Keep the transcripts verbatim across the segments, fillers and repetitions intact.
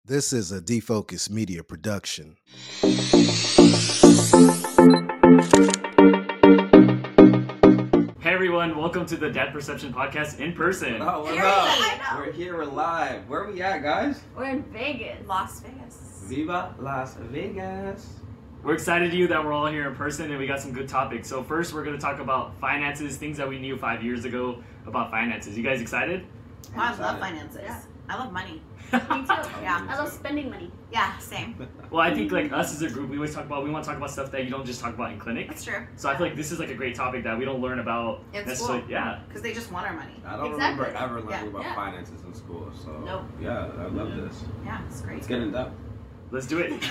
This is a Defocus Media production. Hey everyone, welcome to the Debt Perception Podcast in person. Oh, what Period. up? We're here, we're live. Where we at, guys? We're in Vegas. Las Vegas. Viva Las Vegas. We're excited to you that we're all here in person and we got some good topics. So first we're going to talk about finances, things that we knew five years ago about finances. You guys excited? Oh, I excited. love finances. Yeah. I love money. Me too. Yeah. I love spending money. Yeah, same. Well, I think like us as a group, we always talk about, we want to talk about stuff that you don't just talk about in clinic. That's true. So I feel like this is like a great topic that we don't learn about In necessarily. school. Yeah. Because they just want our money. I don't Exactly. remember ever learning Yeah. about Yeah. finances in school, so Nope. yeah, I love this. Yeah, it's great. Let's get in depth. Let's do it.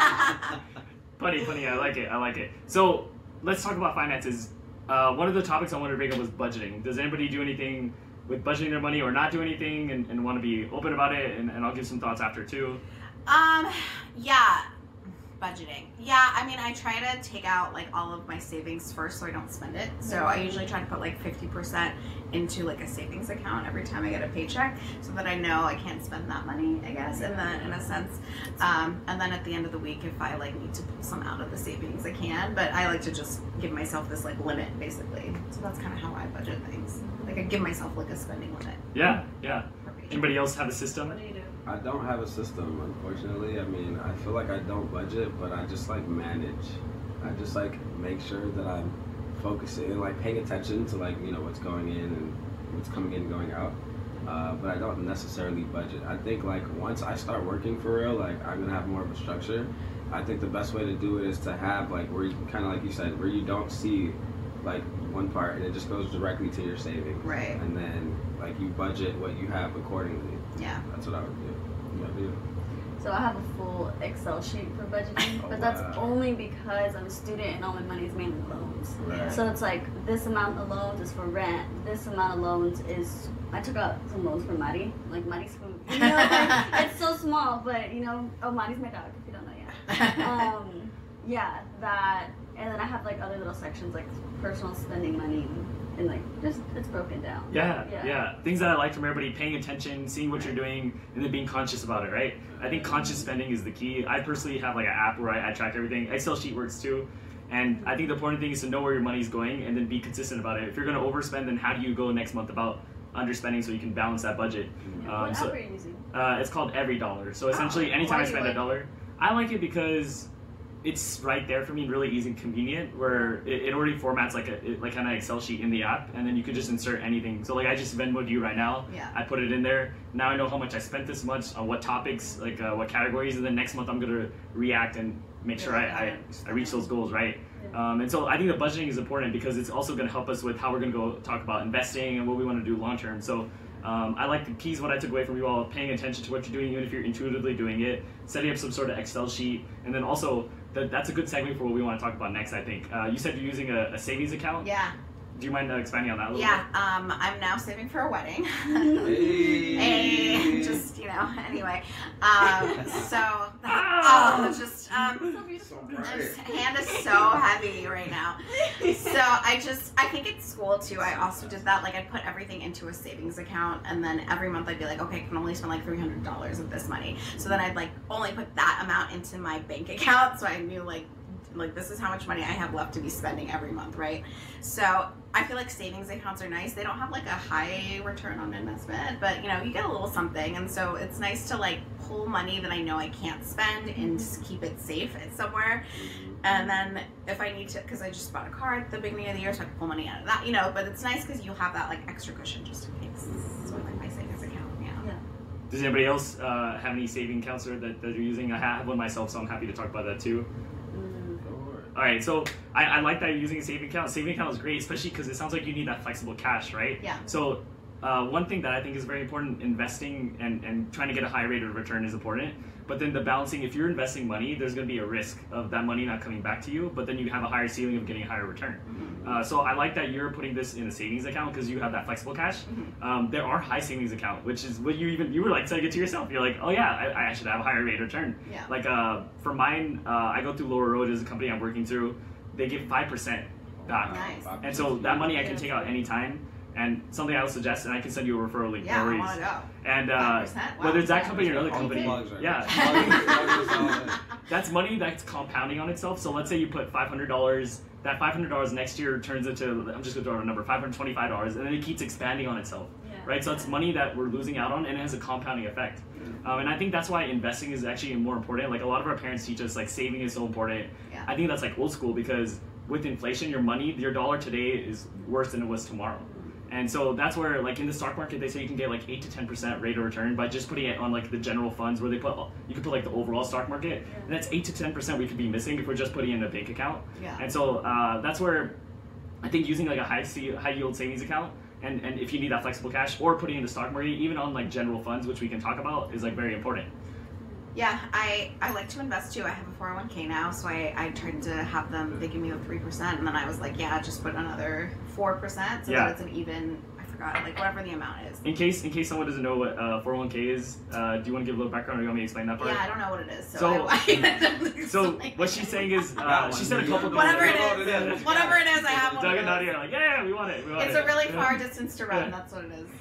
Funny, funny. I like it. I like it. So let's talk about finances. Uh, one of the topics I wanted to bring up was budgeting. Does anybody do anything with budgeting their money or not do anything and, and want to be open about it? And, and I'll give some thoughts after too. Um, yeah, budgeting. Yeah, I mean, I try to take out like all of my savings first so I don't spend it. So I usually try to put like fifty percent into like a savings account every time I get a paycheck so that I know I can't spend that money, I guess, in the in a sense. Um, and then at the end of the week, if I like need to pull some out of the savings, I can. But I like to just give myself this like limit, basically. So that's kind of how I budget things. Like I give myself like a spending limit. Yeah, yeah. per paycheck. Anybody else have a system? What do you do? I don't have a system, unfortunately. I mean, I feel like I don't budget, but I just like manage. I just like make sure that I'm focusing and like paying attention to like, you know, what's going in and what's coming in and going out. Uh, but I don't necessarily budget. I think like once I start working for real, like I'm gonna have more of a structure. I think the best way to do it is to have like where you kind of like you said, where you don't see like one part and it just goes directly to your savings. Right. And then like you budget what you have accordingly. Yeah. That's what I would do. What do you do? So I have a full Excel sheet for budgeting, Oh, but that's wow. only because I'm a student and all my money is mainly loans. Right. So it's like this amount of loans is for rent. This amount of loans is I took out some loans for Mari, like Mari's food. You know, like, it's so small, but you know, oh Mari's my dog. If you don't know yet. Um, yeah, that, and then I have like other little sections like personal spending money, and like just it's broken down. Yeah, Yeah. yeah, Things that I like from everybody: paying attention, seeing what you're doing, and then being conscious about it. Right? I think conscious spending is the key. I personally have like an app where I, I track everything. Excel sheet works too. And I think the important thing is to know where your money's going and then be consistent about it. If you're going to overspend, then how do you go next month about underspending so you can balance that budget? Yeah, what Um, so- app are you using? Uh, it's called Every Dollar. So essentially, Oh, anytime why I do you spend a like dollar, I like it because it's right there for me, really easy and convenient. Where it, it already formats like a it, like kind of Excel sheet in the app, and then you could just insert anything. So like I just Venmoed you right now. Yeah. I put it in there. Now I know how much I spent this much on what topics, like uh, what categories, and then next month I'm gonna react and make sure I, I, I reach those goals, right? Um, and so I think the budgeting is important because it's also going to help us with how we're going to go talk about investing and what we want to do long term. So um, I like the keys, what I took away from you all, paying attention to what you're doing, even if you're intuitively doing it, setting up some sort of Excel sheet, and then also that, that's a good segue for what we want to talk about next, I think. Uh, you said you're using a, a savings account. Yeah. Do you mind uh, expanding on that a little Yeah. bit? Um, I'm now saving for a wedding. Hey. Hey, just you know. Anyway, um, so Ah! oh, it's just um, So beautiful. my hand is so heavy right now. So I just, I think at school too, I also did that. Like I'd put everything into a savings account and then every month I'd be like, okay, I can only spend like three hundred dollars of this money. So then I'd like only put that amount into my bank account. So I knew like, like this is how much money I have left to be spending every month, right? So I feel like savings accounts are nice. They don't have like a high return on investment, but you know, you get a little something. And so it's nice to like pull money that I know I can't spend and just keep it safe at somewhere. And then if I need to, because I just bought a car at the beginning of the year, so I can pull money out of that, you know, but it's nice because you have that like extra cushion just in case. So I like my savings account, yeah. Yeah. Does anybody else uh, have any saving accounts that, that you're using? I have one myself, so I'm happy to talk about that too. Mm. Go for it. All right, so I, I like that you're using a saving account. Saving account is great, especially because it sounds like you need that flexible cash, right? Yeah. So uh, one thing that I think is very important, investing and, and trying to get a high rate of return is important. But then the balancing, if you're investing money, there's going to be a risk of that money not coming back to you, but then you have a higher ceiling of getting a higher return. Uh, so I like that you're putting this in a savings account because you have that flexible cash. Um, there are high savings account, which is what you even, you were like saying it to yourself. You're like, oh yeah, I, I should have a higher rate of return. Yeah. Like uh, for mine, uh, I go through Lower Road as a company I'm working through. They give five percent back. Nice. And so that money I can take out anytime. And something I would suggest, and I can send you a referral link. Yeah, no I worries. want to go. And uh, five percent? Wow. whether it's that company or another All company, plugs right yeah, now. that's money that's compounding on itself. So let's say you put five hundred dollars. That five hundred dollars next year turns into, I'm just going to throw out a number, five hundred twenty-five dollars, and then it keeps expanding on itself, Yeah. right? So it's money that we're losing out on, and it has a compounding effect. Um, and I think that's why investing is actually more important. Like a lot of our parents teach us, like saving is so important. Yeah. I think that's like old school because with inflation, your money, your dollar today is worse than it was tomorrow. And so that's where, like in the stock market, they say you can get like eight to ten percent rate of return by just putting it on like the general funds where they put, you could put like the overall stock market, Yeah. and that's eight to ten percent we could be missing if we're just putting it in a bank account. Yeah. And so uh, that's where I think using like a high high yield savings account, and, and if you need that flexible cash, or putting in the stock market, even on like general funds, which we can talk about, is like very important. Yeah, I, I like to invest too. I have a four oh one k now, so I, I tried to have them, they give me the three percent, and then I was like, yeah, just put another four percent so Yeah. that it's an even, I forgot, like whatever the amount is. In case in case someone doesn't know what uh, four oh one k is, uh, do you want to give a little background, or do you want me to explain that part? Yeah, I don't know what it is, so, So- I, I So what she's saying is, uh, That she one. said a couple. Whatever it Yeah. is, Yeah. whatever it is, I have one Doug of and those. Nadia are like, yeah, yeah, we want it. We want It's it. a really Yeah. far distance to run, Yeah. that's what it is.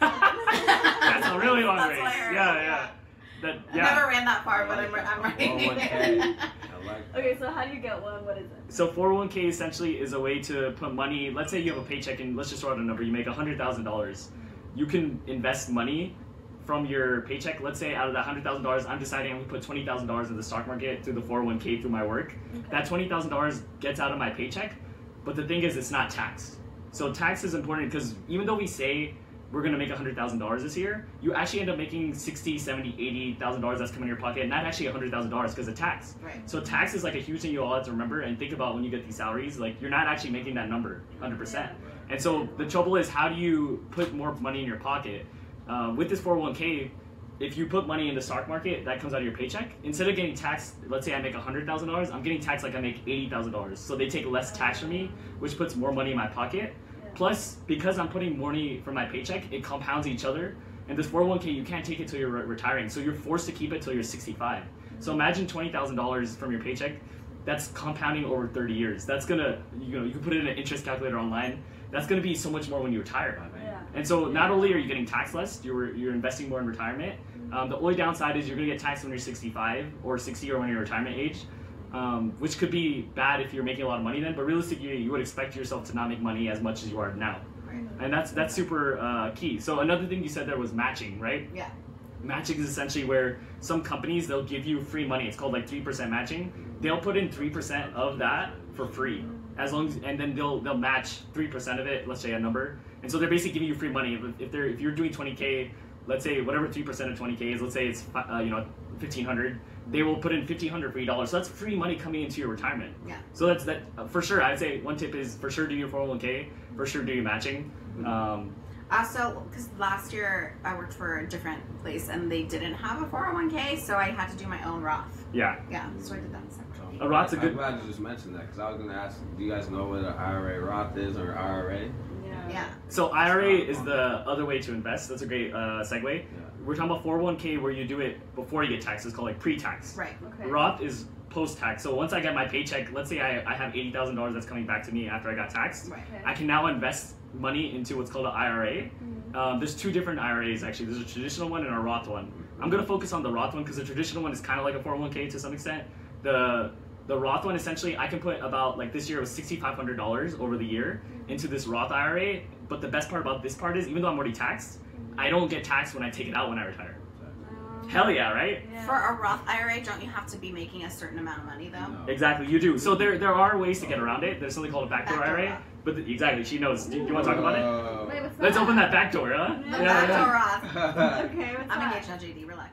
That's a really long That's race. what I heard, Yeah, yeah. That, I yeah. never ran that far, but I'm, I'm ready. four oh one k. I like Okay, so how do you get one? What is it? So four oh one k essentially is a way to put money. Let's say you have a paycheck, and let's just throw out a number. You make one hundred thousand dollars. You can invest money from your paycheck. Let's say out of that one hundred thousand dollars, I'm deciding I'm going to put twenty thousand dollars in the stock market through the four oh one k through my work. Okay. That twenty thousand dollars gets out of my paycheck, but the thing is, it's not taxed. So tax is important because even though we say we're going to make one hundred thousand dollars this year, you actually end up making sixty, seventy, eighty thousand dollars that's coming in your pocket, not actually one hundred thousand dollars because of tax. Right. So tax is like a huge thing you all have to remember and think about when you get these salaries. Like you're not actually making that number one hundred percent. And so the trouble is, how do you put more money in your pocket? Uh, with this four oh one k, if you put money in the stock market, that comes out of your paycheck. Instead of getting taxed, let's say I make one hundred thousand dollars, I'm getting taxed like I make eighty thousand dollars. So they take less tax from me, which puts more money in my pocket. Plus, because I'm putting money from my paycheck, it compounds each other. And this four oh one k, you can't take it till you're re- retiring. So you're forced to keep it till you're sixty-five. So imagine twenty thousand dollars from your paycheck. That's compounding over thirty years. That's gonna, you know, you can put it in an interest calculator online. That's gonna be so much more when you retire. Yeah. And so not only are you getting taxed less, you're you're investing more in retirement. Um, the only downside is you're gonna get taxed when you're sixty-five or sixty or when you're retirement age. Um, which could be bad if you're making a lot of money then, but realistically you would expect yourself to not make money as much as you are now. Right. And that's that's super uh, key. So another thing you said there was matching, right? Yeah. Matching is essentially where some companies, they'll give you free money. It's called like three percent matching. They'll put in three percent of that for free, as long as, and then they'll they'll match three percent of it, let's say a number. And so they're basically giving you free money. If, if they're if you're doing twenty k, let's say whatever three percent of twenty k is, let's say it's uh, you know fifteen hundred, they will put in fifteen hundred free dollars. So that's free money coming into your retirement. Yeah. So that's that uh, for sure. I'd say one tip is for sure do your four oh one k, for sure do your matching. Um, Also, because last year I worked for a different place and they didn't have a four oh one k, so I had to do my own Roth. yeah. Yeah, so I did that separately. A Roth's a good- I'm glad you just mentioned that because I was going to ask, do you guys know what an I R A Roth is or I R A? Yeah. So I R A is the other way to invest. That's a great uh, segue. Yeah. We're talking about four oh one k where you do it before you get taxed. It's called like pre-tax. Right. Okay. Roth is post-tax. So once I get my paycheck, let's say I, I have eighty thousand dollars that's coming back to me after I got taxed. Right. Okay. I can now invest money into what's called an I R A. Um, there's two different I R As actually. There's a traditional one and a Roth one. I'm gonna focus on the Roth one because the traditional one is kind of like a four oh one k to some extent. The the Roth one essentially I can put about like this year it was sixty-five hundred dollars over the year into this Roth I R A. But the best part about this part is even though I'm already taxed, I don't get taxed when I take it out when I retire. Um, Hell yeah, right? yeah. For a Roth I R A, don't you have to be making a certain amount of money though? No. Exactly, you do. So there there are ways to get around it. There's something called a backdoor, Backdoor I R A. Roth. But the, exactly, she knows. Do you, you want to talk about it? Uh, Wait, what's Let's that? open that back door, huh? The Yeah, backdoor yeah. Roth. Okay, what's I'm that? engaged on J D, relax.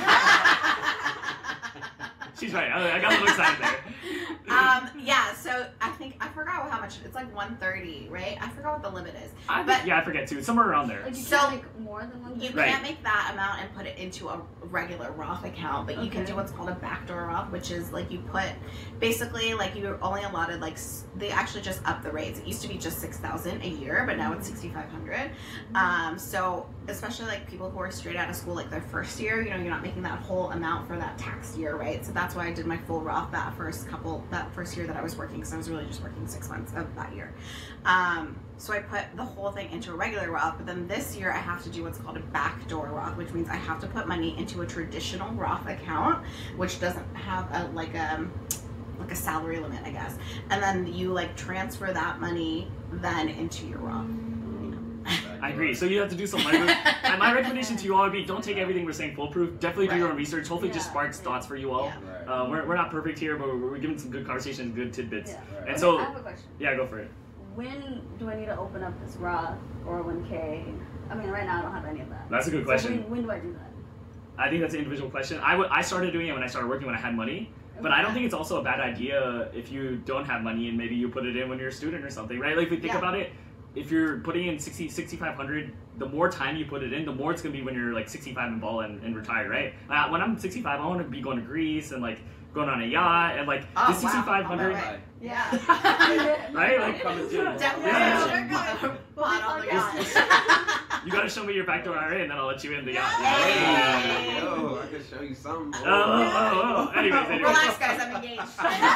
She's right. I, I got a little excited there. um, yeah, so I think, I forgot how much, it's like one thirty, right? I forgot what the limit is. I, but- yeah, I forget too. Somewhere around there. Like you So- can't make more than one. You thing? Right. can't make that amount and put it into a regular Roth account, but you can Okay. do what's called a backdoor Roth, which is like you put, basically like you're only allotted like, s- they actually just up the rates. It used to be just six thousand a year, but now it's sixty-five hundred. Um, so especially like people who are straight out of school, like their first year, you know, you're not making that whole amount for that tax year, right? So that's why I did my full Roth that first couple, that that first year that I was working, because I was really just working six months of that year. Um, so I put the whole thing into a regular Roth, but then this year I have to do what's called a backdoor Roth, which means I have to put money into a traditional Roth account, which doesn't have a like a like a salary limit, I guess. And then you like transfer that money then into your Roth. I agree. So you have to do some legwork. And my recommendation to you all would be don't take everything we're saying foolproof. Definitely do Right. your own research. Hopefully, it just Yeah. sparks thoughts for you all. Yeah. Right. Uh, we're, we're not perfect here, but we're, we're giving some good conversations, good tidbits. Yeah. Right. And Okay, so, I have a question. yeah, go for it. When do I need to open up this Roth or one K? I mean, right now I don't have any of that. That's a good So question. when, when do I do that? I think that's an individual question. I, w- I started doing it when I started working when I had money. But I don't think it's also a bad idea if you don't have money and maybe you put it in when you're a student or something, right? Like if we think Yeah. about it, if you're putting in sixty, sixty-five hundred, the more time you put it in, the more it's gonna be when you're like sixty-five and ball and, and retired, right? Uh, when I'm sixty-five, I want to be going to Greece and like going on a yacht and like Oh, the wow. sixty-five hundred, All right. Yeah. right? Like Coming to it. Definitely Yeah. should go pot on the yacht. you gotta show me your backdoor I R A and then I'll let you in the yacht. Hey. Yo, I can show you something. Oh, oh, oh, oh. Anyways, anyways. Relax, guys. I'm engaged.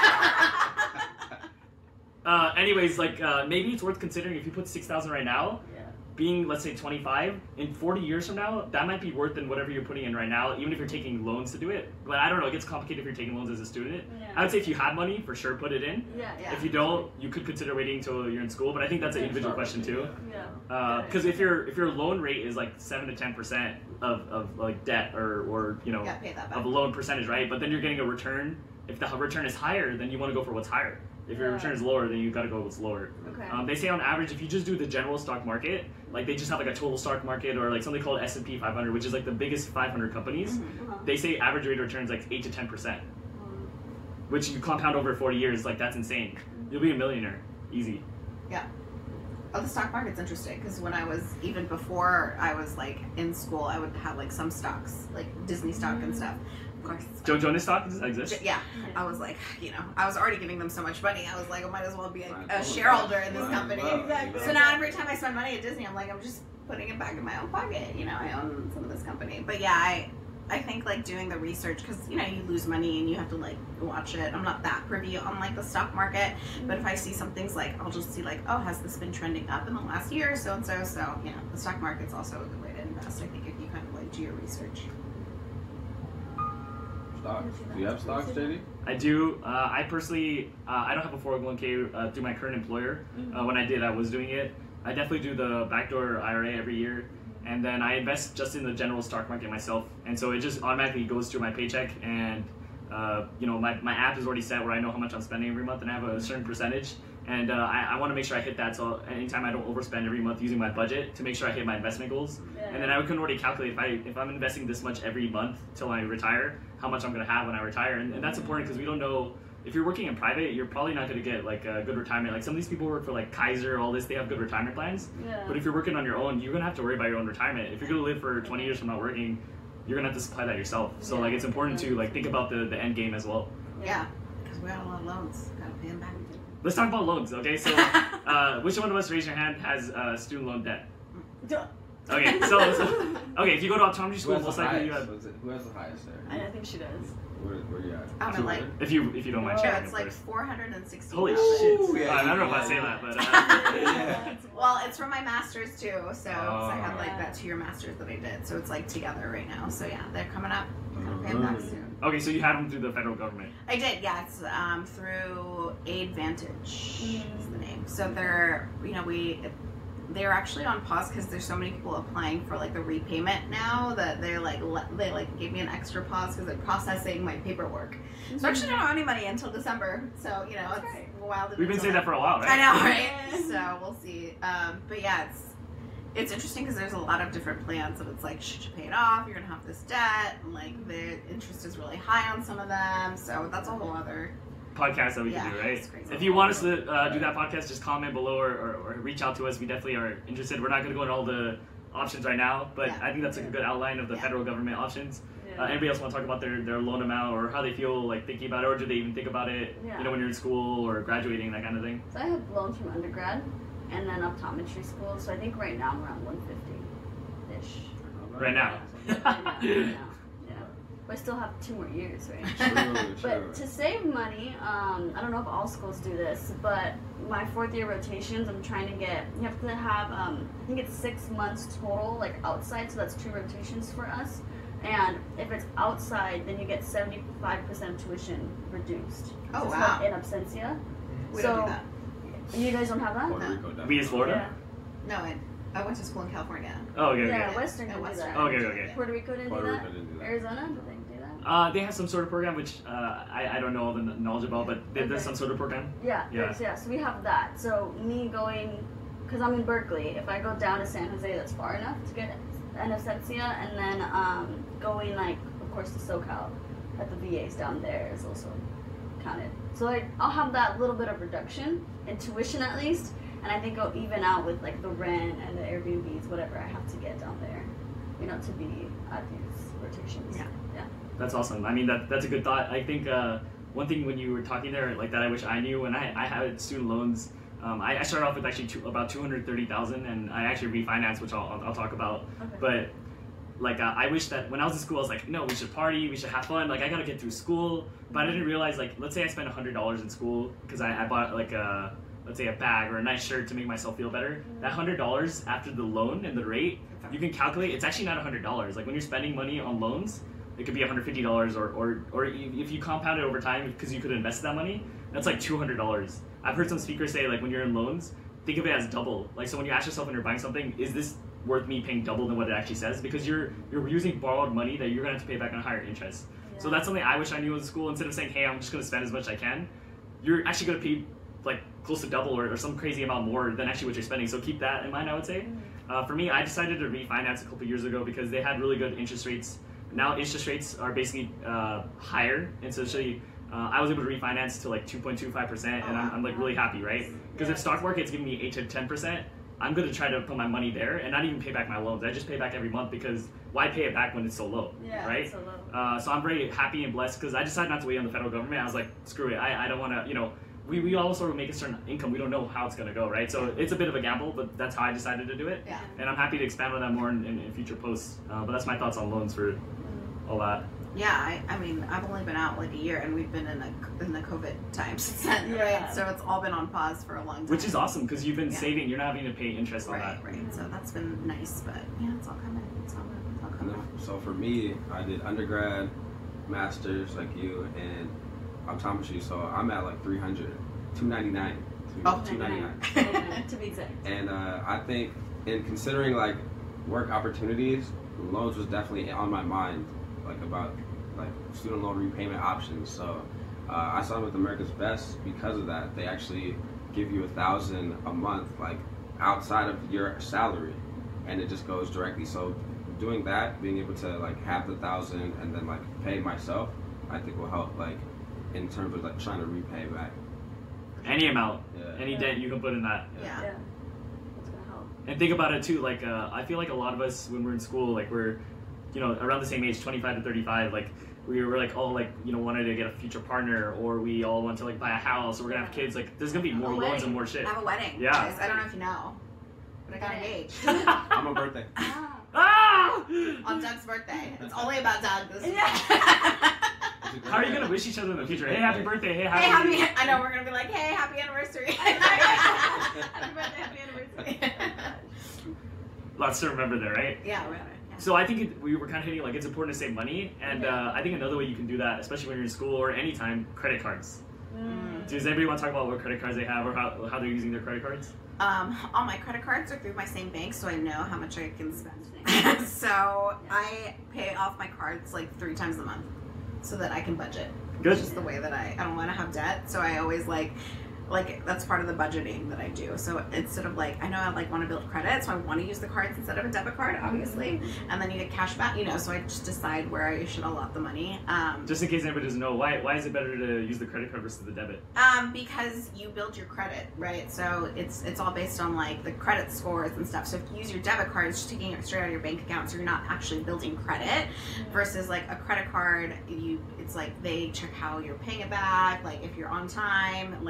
Uh, anyways, like uh, maybe it's worth considering if you put six thousand right now. Yeah. Being, let's say, twenty-five, in forty years from now, that might be worth than whatever you're putting in right now, even if you're taking loans to do it. But I don't know, it gets complicated if you're taking loans as a student. Yeah. I would say if you have money, for sure put it in. Yeah. Yeah. If you don't, you could consider waiting until you're in school, but I think that's an individual question too. Yeah. Because if your if your loan rate is like seven to ten percent of, of like debt or, or you know Yeah, pay that back. of a loan percentage, right? But then you're getting a return. If the return is higher, then you want to go for what's higher. If your Yeah. return is lower, then you got to go with what's lower. Okay. Um, they say on average, if you just do the general stock market, like they just have like a total stock market or like something called S and P five hundred, which is like the biggest five hundred companies. Mhm. Uh-huh. They say average rate of return is like eight to ten percent, Um, which you compound over forty years, like that's insane. You'll be a millionaire, easy. Oh, the stock market's interesting because when I was, even before I was like in school, I would have like some stocks, like Disney stock and stuff. Of course. Joe Jonas stock does that exist? Yeah, I was like, you know, I was already giving them so much money. I was like, I might as well be a, Right. a shareholder in this Right. company. Well, Exactly. So now every time I spend money at Disney, I'm like, I'm just putting it back in my own pocket. You know, I own some of this company. But yeah, I, I think like doing the research because you know you lose money and you have to like watch it. I'm not that privy on like the stock market, but if I see some things like I'll just see like, oh, has this been trending up in the last year or so and so. So you know, the stock market's also a good way to invest. I think if you kind of like do your research. Stocks. Do you have stocks, J D? I do. Uh, I personally, uh, I don't have a four oh one k uh, through my current employer. Uh, when I did, I was doing it. I definitely do the backdoor I R A every year. And then I invest just in the general stock market myself. And so it just automatically goes through my paycheck. And, uh, you know, my, my app is already set where I know how much I'm spending every month and I have a certain percentage. And uh, I, I want to make sure I hit that. So anytime I don't overspend every month using my budget to make sure I hit my investment goals. Yeah. And then I can already calculate if, I, if I'm investing this much every month till I retire, how much I'm going to have when I retire. And, and that's important because we don't know. If you're working in private, you're probably not going to get like a good retirement. Like some of these people work for like Kaiser, all this, they have good retirement plans. Yeah. But if you're working on your own, you're gonna have to worry about your own retirement. If you're gonna live for twenty years from not working, you're gonna have to supply that yourself. So like it's important to like think about the, the end game as well. Yeah, because we got a lot of loans. Gotta pay them back. Let's talk about loans, okay? So uh, which one of us, raise your hand, has uh, student loan debt? Duh. Okay, so, so okay, if you go to optometry Who school, has the most likely you highest? have. Was it- Who has the highest there? I, I think she does. Where, where you at? I'm in, like- two hundred? If you if you don't mind Oh, Yeah, sharing it's it like first. four hundred and sixty. Holy Ooh, shit! yeah, Uh, I don't know if I yeah, say yeah. that, but uh, Yeah. Well, it's from my master's too, so 'cause I have like Oh. that two-year master's that I did, so it's like together right now. So yeah, they're coming up. Gonna pay them back Mhm. soon. okay, so you had them through the federal government. I did, yeah. It's um, through Aidvantage Mm. is the name. So they're, you know, we they're actually on pause because there's so many people applying for like the repayment now that they're like le- they like gave me an extra pause because they're processing my paperwork. So I actually don't owe any money until December. So you know, That's it's right. a while. to We've been until saying that for a while, right? I know, right? Yeah. So we'll see. Um, but yeah, it's it's interesting because there's a lot of different plans, and it's like, should you pay it off? You're gonna have this debt, and like the interest is really high on some of them. So that's a whole other. Podcast that we Yeah, can do, right? it's crazy. If you want us to uh, do that podcast, just comment below or, or, or reach out to us. We definitely are interested. We're not going to go into all the options right now, but Yeah. I think that's like a good outline of the Yeah. federal government options. Yeah. Uh, anybody else want to talk about their, their loan amount or how they feel like thinking about it, or do they even think about it? Yeah. You know, when you're in school or graduating, that kind of thing. So I have loans from undergrad and then optometry school. So I think right now I'm around one fifty ish. Right now. Right now, right now. Yeah. I still have two more years, right? True, true. But to save money, um, I don't know if all schools do this, but my fourth year rotations, I'm trying to get, you have to have, um, I think it's six months total, like outside, so that's two rotations for us. And if it's outside, then you get seventy-five percent tuition reduced. Oh, Just wow. like in absentia. We so, don't do that. You guys don't have that? Puerto No. Rico, definitely. We as Florida? No, I, I went to school in California. Oh, okay, okay. Yeah, Western Yeah, didn't Western. do that. Oh, okay, okay. Puerto Rico didn't Puerto do Rico that? didn't do that. Arizona, did they do that? Uh, they have some sort of program which uh, I, I don't know all the knowledge about, but there- there's Okay. some sort of program. Yeah, Yeah. there's- yeah. So we have that. So me going, because I'm in Berkeley, if I go down to San Jose, that's far enough to get an absentia, and then um, going like, of course, to SoCal at the V As down there is also counted. So like, I'll have that little bit of reduction in tuition at least, and I think I'll even out with like the rent and the Airbnbs, whatever I have to get down there, you know, to be at these rotations. Yeah. Yeah. That's awesome. I mean, that that's a good thought. I think uh, one thing when you were talking there, like that I wish I knew, when I, I had student loans, um, I, I started off with actually two, about two hundred thirty thousand, and I actually refinanced, which I'll, I'll, I'll talk about. Okay. But like uh, I wish that when I was in school, I was like, no, we should party, we should have fun. Like I gotta get through school. But I didn't realize, like, let's say I spent a hundred dollars in school because I, I bought like a, let's say a bag or a nice shirt to make myself feel better. That hundred dollars after the loan and the rate, you can calculate. It's actually not a hundred dollars. Like when you're spending money on loans, it could be one hundred fifty dollars, or or or if you compound it over time because you could invest that money, that's like two hundred dollars. I've heard some speakers say, like, when you're in loans, think of it as double. Like, so when you ask yourself when you're buying something, is this worth me paying double than what it actually says? Because you're you're using borrowed money that you're gonna have to pay back on higher interest. So Yeah. that's something I wish I knew in school. Instead of saying, hey, I'm just gonna spend as much as I can, you're actually gonna pay like close to double or, or some crazy amount more than actually what you're spending. So keep that in mind, I would say. Uh, for me, I decided to refinance a couple years ago because they had really good interest rates. Now interest rates are basically uh, higher, and so actually, uh, I was able to refinance to like two point two five percent, and I'm, I'm like really happy, right? Because if stock market's giving me eight to ten percent, I'm going to try to put my money there and not even pay back my loans. I just pay back every month because why pay it back when it's so low, Yeah, right? so low. Uh, so I'm very happy and blessed because I decided not to wait on the federal government. I was like, screw it, I, I don't want to, you know, we, we all sort of make a certain income. We don't know how it's going to go, right? So it's a bit of a gamble, but that's how I decided to do it. Yeah. And I'm happy to expand on that more in, in, in future posts. Uh, but that's my thoughts on loans for all that. Yeah, I, I mean, I've only been out like a year, and we've been in the in the COVID time since then, Yeah. right? So it's all been on pause for a long time. Which is awesome because you've been Yeah. saving. You're not having to pay interest on Right, that. right. So that's been nice, but yeah, it's all coming. It's all, it's all And coming. then, so for me, I did undergrad, masters like you, and optometry. So I'm at like three hundred, two ninety-nine, Oh. two ninety-nine. To be exact. And uh, I think in considering like work opportunities, loans was definitely on my mind, like about like student loan repayment options. So uh, I signed with America's Best because of that. They actually give you a thousand a month, like outside of your salary, and it just goes directly. So doing that, being able to like have the thousand and then like pay myself, I think will help like in terms of like trying to repay back. Any amount, Yeah. any dent you can put in that. Yeah. Yeah. That's gonna help. And think about it too. Like uh, I feel like a lot of us when we're in school, like we're, you know, around the same age, twenty-five to thirty-five. Like we were like all like you know wanted to get a future partner, or we all want to like buy a house, or we're gonna have kids. Like there's gonna be more A loans wedding. and more shit. I have a wedding. Yeah. Guys. I don't know if you know, but I got engaged I'm a birthday. Ah. Ah! on Doug's birthday. It's only about Doug this Yeah. How are you gonna wish each other in the future? Hey, happy birthday! Hey, happy. Hey, happy! I know we're gonna be like, hey, happy anniversary. Happy birthday, happy anniversary. Lots to remember there, right? Yeah, right. Yeah. So I think it, we were kind of hitting like it's important to save money, and uh, I think another way you can do that, especially when you're in school or anytime, credit cards. Mm. Does anybody want to talk about what credit cards they have or how, how they're using their credit cards? Um, all my credit cards are through my same bank, so I know how much I can spend. So I pay off my cards like three times a month, so that I can budget. Good. It's just the way that I I don't want to have debt, so I always like. Like that's part of the budgeting that I do. So instead of like, I know I like want to build credit, so I want to use the cards instead of a debit card, obviously, and then you get cash back, you know. So I just decide where I should allot the money. Um, Just in case anybody doesn't know, why why is it better to use the credit card versus the debit? Um, because you build your credit, right? So it's it's all based on like the credit scores and stuff. So if you use your debit card, it's just taking it straight out of your bank account, so you're not actually building credit. Versus like a credit card, you it's like they check how you're paying it back, like if you're on time, like how much debt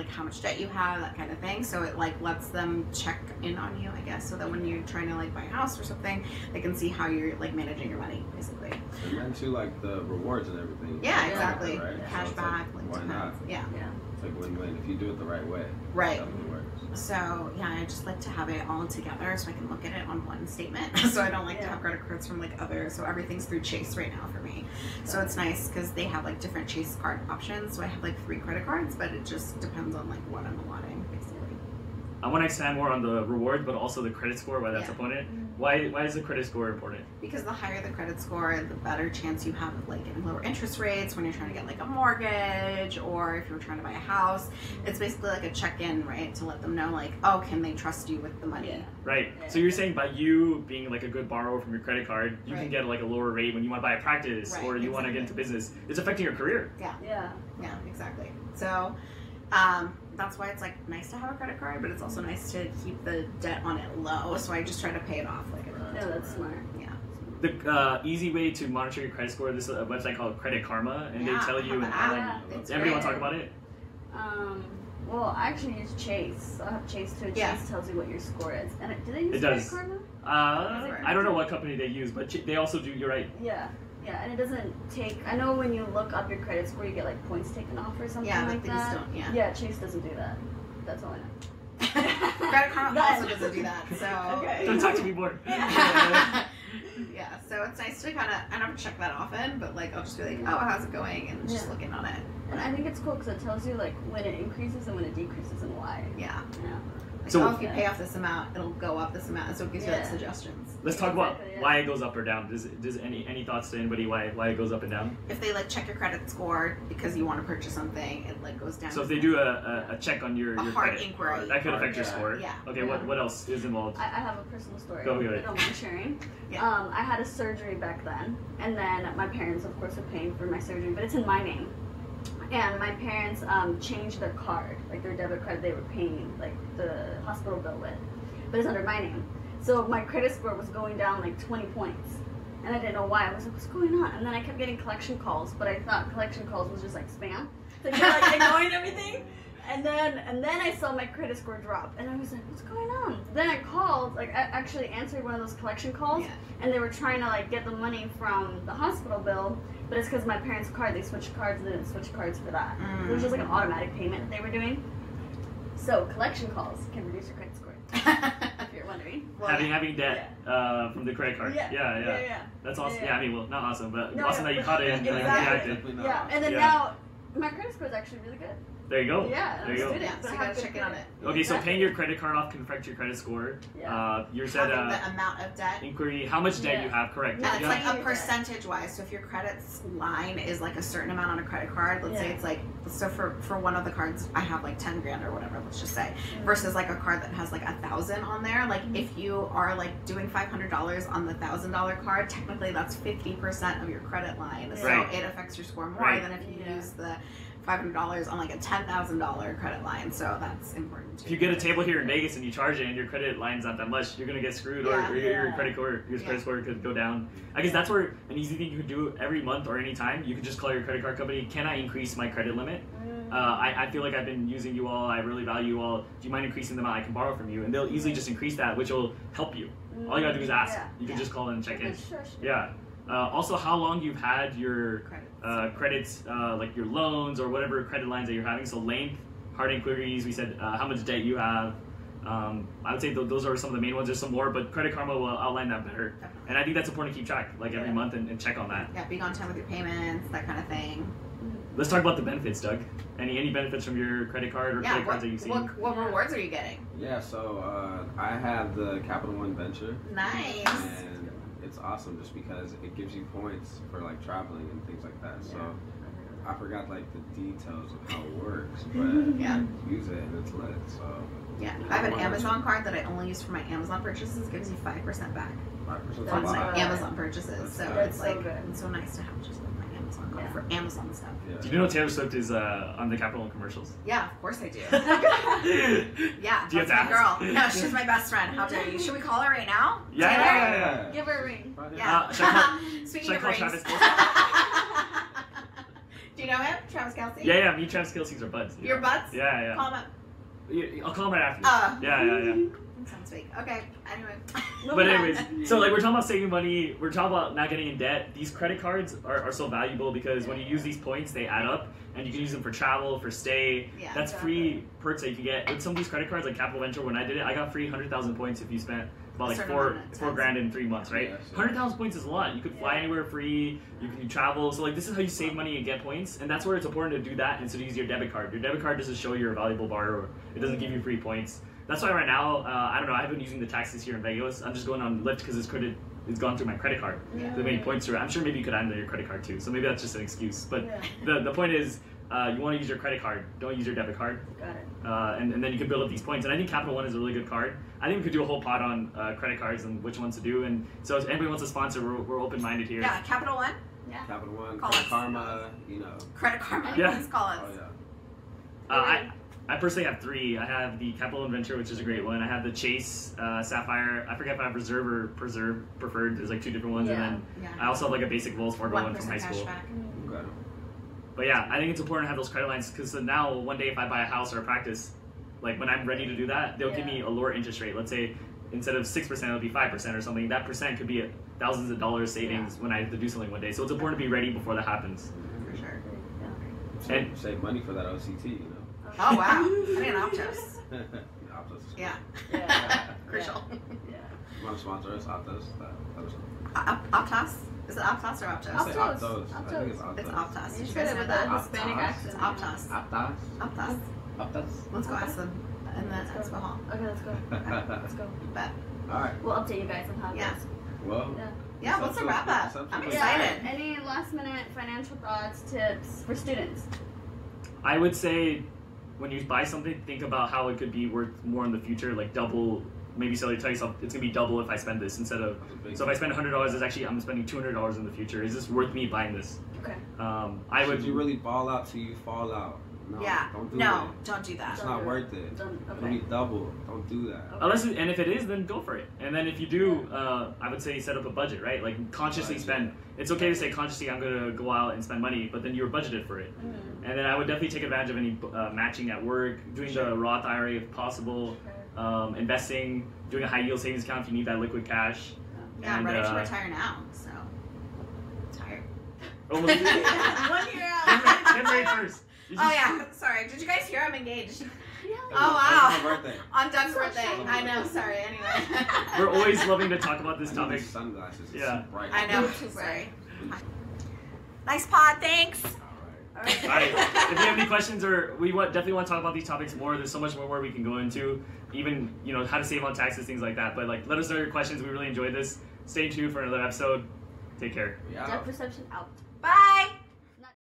that you have, that kind of thing. So it like lets them check in on you, I guess, so that when you're trying to like buy a house or something, they can see how you're like managing your money, basically. And then too, like the rewards and everything. Yeah, Like, exactly. Right? Cash So it's back, like, like, why not? depends. Yeah. Yeah. It's like win-win if you do it the right way. Right. It definitely works. So yeah, I just like to have it all together so I can look at it on one statement. So I don't like to Yeah. have credit cards from like others. So everything's through Chase right now for me. So it's nice because they have like different Chase card options. So I have like three credit cards, but it just depends on like what I'm allotting, basically. I want to expand more on the reward, but also the credit score, why that's Yeah. important. Why why is the credit score important? Because the higher the credit score, the better chance you have of like getting lower interest rates when you're trying to get like a mortgage, or if you're trying to buy a house. It's basically like a check-in, right? To let them know like, oh, can they trust you with the money? Yeah. Right. Yeah. So you're saying by you being like a good borrower from your credit card, you can Right. get like a lower rate when you want to buy a practice Right, or you want to get into exactly. business. It's affecting your career. Yeah. Yeah. Yeah, exactly. So um, that's why it's like nice to have a credit card, but it's also nice to keep the debt on it low. So I just try to pay it off like a No, that's smart. Yeah. The uh, easy way to monitor your credit score, this is a website called Credit Karma, and Yeah, they tell I you have and an how app. like, It's everyone great. talk about it. Um, well, I actually use Chase. So I have Chase too. Chase Yeah. tells you what your score is. And it, do they use It Credit does. Karma? Uh, I don't know what company they use, but ch- they also do. You're right. Yeah. Yeah, and it doesn't take. I know when you look up your credit score, you get like points taken off or something Yeah, but like these that. don't, yeah. Yeah, Chase doesn't do that. That's all I know. Credit Karma Done. also doesn't do that. So Okay. Don't talk to me more. yeah, so it's nice to kind of, I don't check that often, but like I'll just be like, oh, how's it going, and just Yeah. looking on it. And I think it's cool because it tells you like when it increases and when it decreases and why. Yeah. Yeah. Like, So- oh, if you pay off this amount, it'll go up this amount, and so it gives you like Yeah. suggestions. Let's talk about Exactly, yeah. why it goes up or down. Does does any any thoughts to anybody why why it goes up and down? If they like check your credit score because you want to purchase something, it like goes down. So if they do a, a, a check on your, A your hard credit, inquiry. that could affect your Yeah. score. Yeah. Okay. What Yeah. what else is involved? I, I have a personal story. Go ahead. I don't mind sharing. Yeah. Um, I had a surgery back then, and then my parents, of course, are paying for my surgery, but it's in my name. And my parents um, changed their card, like their debit card they were paying like the hospital bill with, but it's under my name. So my credit score was going down like twenty points, and I didn't know why. I was like, what's going on? And then I kept getting collection calls, but I thought collection calls was just like spam. So you're like ignoring everything. And then and then I saw my credit score drop, and I was like, what's going on? Then I called, like I actually answered one of those collection calls, Yeah. and they were trying to like get the money from the hospital bill, but it's because my parents' card, they switched cards, they didn't switch cards for that. Mm. It was just like an automatic payment they were doing. So collection calls can reduce your credit score, if you're wondering. Well, having yeah. having debt uh, from the credit card. Yeah. Yeah. Yeah. Yeah, yeah. That's awesome. Yeah, Yeah, yeah. I mean, well, not awesome, but No, awesome yeah, that you but- caught it and, and Exactly. reacted. Definitely not Yeah, awesome. and then Yeah. now my credit score is actually really good. There you go. Yeah, There I'm you a go. student, Yeah, but so I you have gotta good check in on credit. it. Okay, so Exactly. paying your credit card off can affect your credit score. Yeah. Uh, you said Having uh, the amount of debt. inquiry, how much debt Yeah. you have, correct? No, it's Yeah. like Yeah. a percentage wise. So if your credit line is like a certain amount on a credit card, let's say Yeah. it's like, so for for one of the cards, I have like ten grand or whatever. Let's just say, versus like a card that has like a thousand on there. Like Mm-hmm. if you are like doing five hundred dollars on the thousand dollar card, technically that's fifty percent of your credit line. So Right. it affects your score more Right. than if you Yeah. use the five hundred dollars on like a ten thousand dollar credit line. So that's important too. If you get a table here in Vegas and you charge it and your credit line's not that much, you're gonna get screwed, or, Yeah. or your, your Yeah. credit score, your Yeah. credit score could go down. I guess that's where an easy thing you could do every month or any time. You could just call your credit card company. Can I increase my credit limit? Mm. Uh, I, I feel like I've been using you all. I really value you all. Do you mind increasing the amount I can borrow from you? And they'll easily just increase that, which will help you. All you gotta do is ask. Yeah. You can Yeah. just call and check in. Sure, sure. Yeah. Uh, also, how long you've had your Credit. uh, credits, uh, like your loans or whatever credit lines that you're having. So length, hard inquiries. We said uh, how much debt you have. Um, I would say th- those are some of the main ones. There's some more, but Credit Karma will outline that better. And I think that's important to keep track, like every Yeah. month, and, and check on that. Yeah, being on time with your payments, that kind of thing. Let's talk about the benefits, Doug. Any any benefits from your credit card or Yeah, credit what, cards that you've seen? what, what rewards are you getting? Yeah, so uh, I have the Capital One Venture, Nice. and it's awesome just because it gives you points for like traveling and things like that. So I forgot like the details of how it works, but Yeah. use it and it's lit. So Yeah, I have an Amazon card that I only use for my Amazon purchases. Gives you five percent back five percent That's on a my lot. good. Amazon purchases. So That's it's so like good. it's so nice to have just like my Amazon card Yeah. for Amazon stuff. Yeah. Do you know Taylor Swift is uh, on the Capital One commercials? Yeah, of course I do. yeah. Yeah, Do you have that's to my ask? girl. No, she's my best friend. How dare you? Should we call her right now? Yeah. Taylor? Yeah. Give her a ring. Yeah. Uh, should I Speaking should I of call rings. Travis Kelce? Do you know him? Travis Kelce? Yeah, yeah. Me and Travis Kelce's are buds. Your butts? Yeah, yeah. Call him up. Yeah, I'll call him right after. Uh, yeah, yeah, yeah. Sounds fake. Okay. Anyway. But anyways, so like we're talking about saving money, we're talking about not getting in debt. These credit cards are, are so valuable because when you use these points, they add up, and you can use them for travel, for stay. Yeah, That's exactly. free perks that you can get with some of these credit cards, like Capital Venture. When I did it, I got free one hundred thousand points if you spent about like Certain four amount of four times. grand in three months, right? Yeah, so- one hundred thousand points is a lot. You could fly Yeah. anywhere free. You can travel. So like this is how you save money and get points, and that's where it's important to do that instead of use your debit card. Your debit card doesn't show you're a valuable borrower. It doesn't give you free points. That's why right now, uh, I don't know, I haven't been using the taxis here in Vegas. I'm just going on Lyft because it's credit, it's gone through my credit card. Yeah. The many points through it. I'm sure maybe you could add your credit card too. So maybe that's just an excuse. But Yeah. the, the point is, uh, you want to use your credit card. Don't use your debit card. Got it. Uh, and, and then you can build up these points. And I think Capital One is a really good card. I think we could do a whole pod on uh, credit cards and which ones to do. And so if anybody wants to sponsor, we're, we're open-minded here. Yeah, Capital One, Yeah. Capital One, Call Credit us. Karma, you know. Credit Karma. Yeah. Please call us. Oh yeah. Uh, I, I personally have three. I have the Capital One Venture, which is a great one. I have the Chase uh, Sapphire. I forget if I have Reserve or Preserve Preferred. There's like two different ones. Yeah. And then Yeah. I also have like a basic Wells Fargo One one from high percent school. cashback. Okay. But yeah, I think it's important to have those credit lines because now one day if I buy a house or a practice, like when I'm ready to do that, they'll give Yeah. me a lower interest rate. Let's say instead of six percent, it'll be five percent or something. That percent could be a, thousands of dollars savings when I have to do something one day. So it's important to be ready before that happens. For sure. Save, And- save money for that O C T, you know. Oh wow. I mean Optos. Optos. Yeah. Yeah. Crucial. Yeah. You want to sponsor us, Optos? That, that was, Op- Optos? Is it Optos or I Optos? say Optos. Optos. I think it's Optos. It's Optos. You Did you said guys it know with that? a Hispanic Optos. accent. It's Optos. Optos. Optos. Optos. Let's go ask them in the Let's go. expo hall. Okay, let's go. Let's go. Bet. All right. We'll update you guys on how it Yeah. goes. Well, Yeah. Yeah, what's the wrap up? I'm excited. Yeah. Any last minute financial thoughts, tips for students? I would say when you buy something, think about how it could be worth more in the future, like double. Maybe so you tell yourself it's gonna be double if I spend this instead of. So if I spend one hundred dollars, it's actually I'm spending two hundred dollars in the future. Is this worth me buying this? Okay. Um, I would. Should you really ball out till you fall out? No, Yeah. don't do No, that. don't do that. It's Don't not do it. worth it. Don't- It'll okay. be double. Don't do that. Okay. Unless it, and if it is, then go for it. And then if you do, uh, I would say set up a budget, right? Like consciously Budget. spend. It's okay to say consciously I'm gonna go out and spend money, but then you're budgeted for it. Mm. And then I would definitely take advantage of any uh, matching at work, doing the Roth I R A if possible, Okay. um, investing, doing a high yield savings account if you need that liquid cash. Yeah, I'm And, ready to uh, retire now, so tired. Almost. One year Get out. married, get married first. You Oh just- yeah, sorry. Did you guys hear I'm engaged? Yeah. Oh wow. It's my birthday. On Doug's So birthday. shocking. I know. Sorry. Anyway. We're always loving to talk about this I need topic. these sunglasses. It's Yeah. so bright. I know. Too Sorry. Nice pod. Thanks. All right. All right. All right. If you have any questions or we want, definitely want to talk about these topics more, there's so much more where we can go into, even you know how to save on taxes, things like that. But like, let us know your questions. We really enjoyed this. Stay tuned for another episode. Take care. We out. Depth perception out. Bye.